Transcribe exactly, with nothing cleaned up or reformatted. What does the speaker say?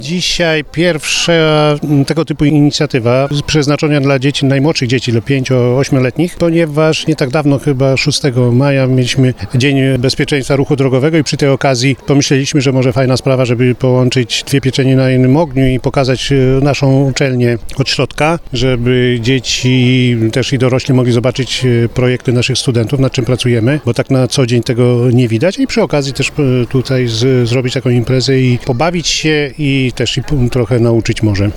Dzisiaj pierwsza tego typu inicjatywa przeznaczona dla dzieci, najmłodszych dzieci, do pięcio-ośmioletnich, ponieważ nie tak dawno, chyba szóstego maja, mieliśmy Dzień Bezpieczeństwa Ruchu Drogowego i przy tej okazji pomyśleliśmy, że może fajna sprawa, żeby połączyć dwie pieczenie na jednym ogniu i pokazać naszą uczelnię od środka, żeby dzieci też i dorośli mogli zobaczyć projekty naszych studentów, nad czym pracujemy, bo tak na co dzień tego nie widać i przy okazji też tutaj z, zrobić taką imprezę i pobawić się i też i trochę nauczyć może.